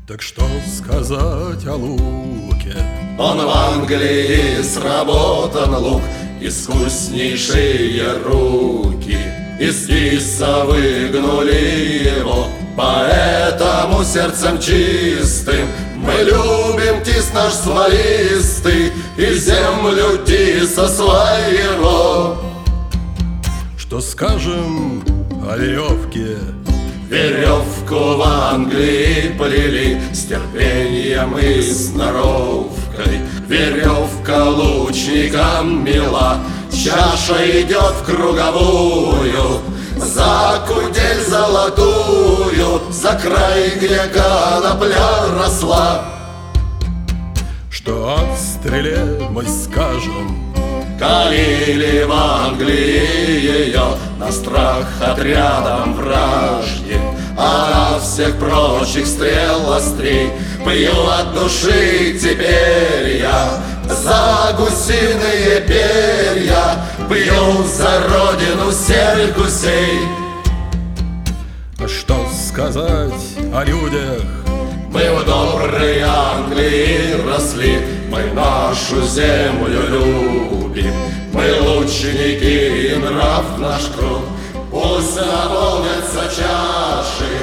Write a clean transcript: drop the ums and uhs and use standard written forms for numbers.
Так что сказать о луке? Он в Англии сработан лук, искуснейшие руки из тиса выгнули его, поэтому сердцем чистым мы любим тис наш смолистый и землю тиса своего. Что скажем о веревке? Веревку в Англии плели с терпением и сноровкой. Веревка лучникам мила, чаша идет в круговую, за кудель золотую, за край, где конопля росла. Что о стреле мы скажем? Калили в Англии ее на страх отрядом вражьим, а на всех прочих стрел острей пью от души теперь я за гусиные перья, пью за родину всех гусей. А что сказать о людях? Мы в доброй Англии росли, мы нашу землю любим, мы лучники и нрав наш круг. Пусть наполнятся чаши